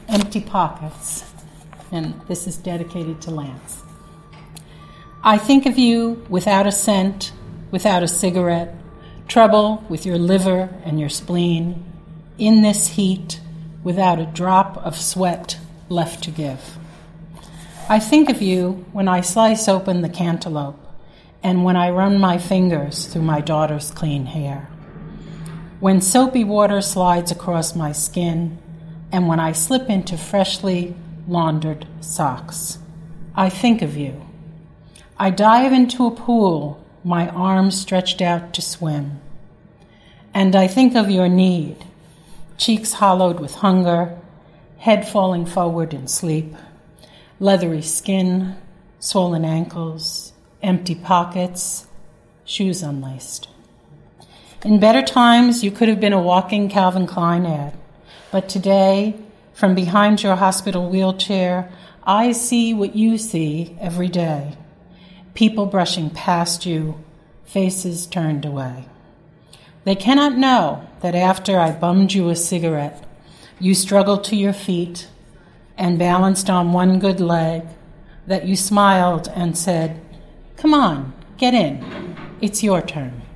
Empty Pockets, and this is dedicated to Lance. I think of you without a cent, without a cigarette, trouble with your liver and your spleen, in this heat, without a drop of sweat left to give. I think of you when I slice open the cantaloupe and when I run my fingers through my daughter's clean hair, when soapy water slides across my skin, and when I slip into freshly laundered socks. I think of you. I dive into a pool, my arms stretched out to swim. And I think of your need, cheeks hollowed with hunger, head falling forward in sleep, leathery skin, swollen ankles, empty pockets, shoes unlaced. In better times, you could have been a walking Calvin Klein ad. But today, from behind your hospital wheelchair, I see what you see every day. People brushing past you, faces turned away. They cannot know that after I bummed you a cigarette, you struggled to your feet and balanced on one good leg, that you smiled and said, "Come on, get in. It's your turn."